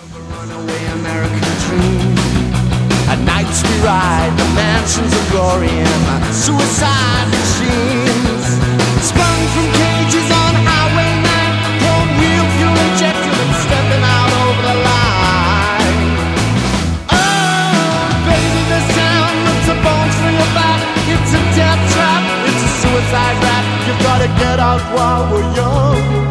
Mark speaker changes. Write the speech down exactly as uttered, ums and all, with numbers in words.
Speaker 1: Runaway American dream. At nights we ride the mansions of glory and suicide machines. Sprung from cages on Highway nine, chrome wheel fuel injected and stepping out over the line. Oh, baby, this town rips the bones from your back. It's a death trap, it's a suicide rap. You've gotta get out while we're young.